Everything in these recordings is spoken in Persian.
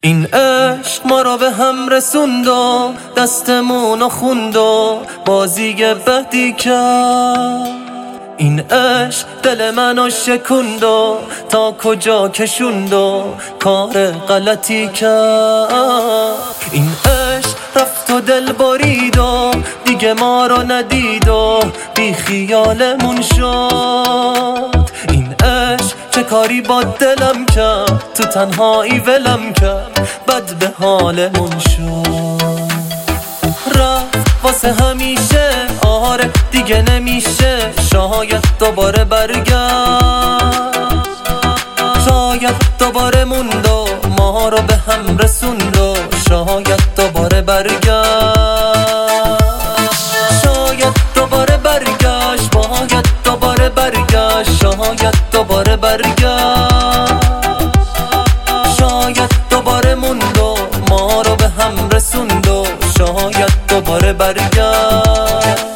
این عشق ما را به هم رسوند و دستمون رو خوند و بازی بدی کرد. این عشق دل منو شکند و تا کجا کشوند و کار غلطی کرد. این عشق رفت و دل برید و دیگه ما رو ندید و بی خیالمون شد. این عشق چه کاری با دلم کرد، تو تنهایی ولم کرد، بد به حالمون شد. رفت واسه همیشه، آره دیگه نمیشه، شاید دوباره برگرد، شاید دوباره موند و ما رو به هم رسوند و شاید دوباره برگرد، شاید دوباره برگشت، باید دوباره برگشت، شاید دوباره برگشت، شاید دوباره موند و ما رو به هم رسوند و شاید دوباره برگشت.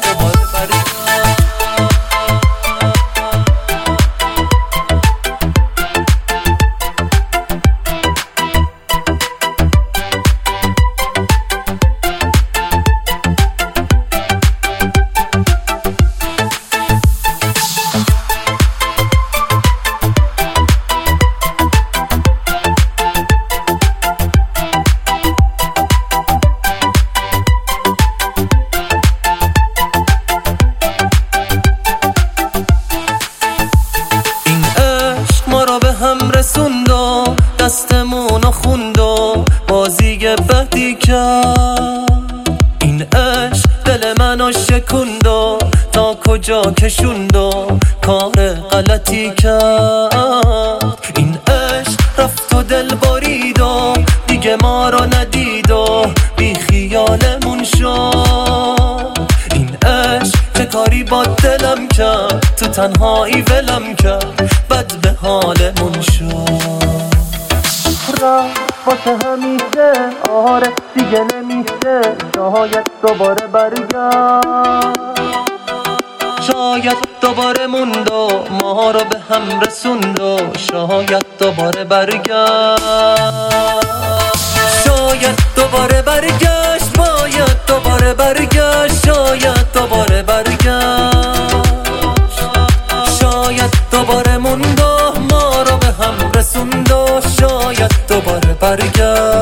رسوند و دستمونو خوند و بازی بدی کرد. این عشق دل منو شکند و تا کجا کشوند و کار غلطی کرد. این عشق رفت و دل برید و دیگه ما رو ندید و بی خیالمون شد. این عشق چه کاری با دلم کرد، تو تنهایی ولم کرد، بد به حالمون شد. رفت واسه همیشه، آره دیگه نمیشه، شاید دوباره برگرد، شاید دوباره موند و ما رو به هم رسوند و شاید دوباره برگرد، شاید دوباره برگشت، باید دوباره برگشت، شاید دوباره برگشت، شاید دوباره موند و ما رو به هم رسوند و شاید دوباره برگشت.